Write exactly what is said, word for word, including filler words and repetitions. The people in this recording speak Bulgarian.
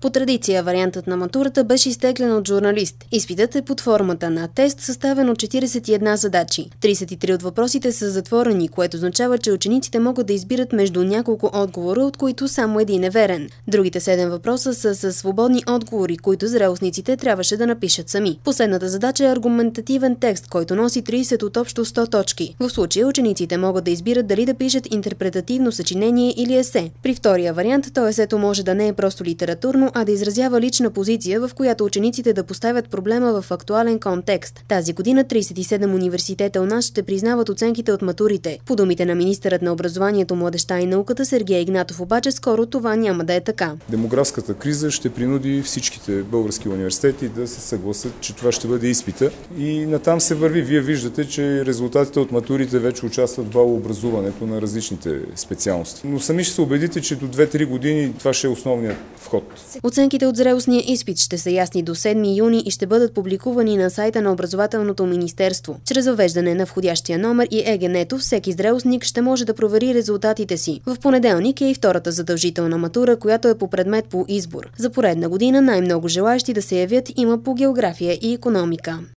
По традиция, вариантът на матурата беше изтеглен от журналист. Изпитът е под формата на тест, съставен от четиридесет и една задачи. тридесет и три от въпросите са затворени, което означава, че учениците могат да избират между няколко отговора, от които само един е верен. Другите седем въпроса са със свободни отговори, които зрелостниците трябваше да напишат сами. Последната задача е аргументативен текст, който носи тридесет от общо сто точки. В случая учениците могат да избират дали да пишат интерпретативно съчинение или есе. При втория вариант, то есето може да не е просто литературно, а да изразява лична позиция, в която учениците да поставят проблема в актуален контекст. Тази година тридесет и седем университета у нас ще признават оценките от матурите. По думите на министърът на образованието, младежта и науката Сергей Игнатов обаче, скоро това няма да е така. Демографската криза ще принуди всичките български университети да се съгласят, че това ще бъде изпита. И натам се върви. Вие виждате, че резултатите от матурите вече участват в балообразуването на различните специалности. Но сами ще се убедите, че до две-три години това ще е основният вход. Оценките от зрелостния изпит ще са ясни до седми юни и ще бъдат публикувани на сайта на Образователното министерство. Чрез въвеждане на входящия номер и ЕГН-то всеки зрелостник ще може да провери резултатите си. В понеделник е и втората задължителна матура, която е по предмет по избор. За поредна година най-много желаещи да се явят има по география и икономика.